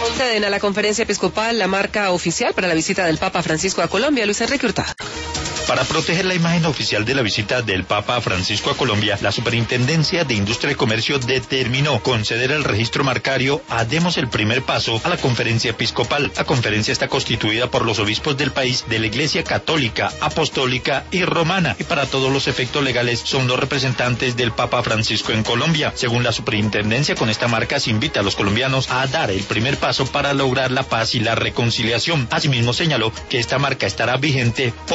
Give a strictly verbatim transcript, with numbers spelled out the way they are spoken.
Conceden a la conferencia episcopal la marca oficial para la visita del Papa Francisco a Colombia. Luis Enrique Hurtado. Para proteger la imagen oficial de la visita del Papa Francisco a Colombia, la Superintendencia de Industria y Comercio determinó conceder el registro marcario a Demos el Primer Paso a la conferencia episcopal. La conferencia está constituida por los obispos del país de la Iglesia Católica, Apostólica y Romana, y para todos los efectos legales son los representantes del Papa Francisco en Colombia. Según la Superintendencia, con esta marca se invita a los colombianos a dar el primer paso para lograr la paz y la reconciliación. Asimismo señaló que esta marca estará vigente por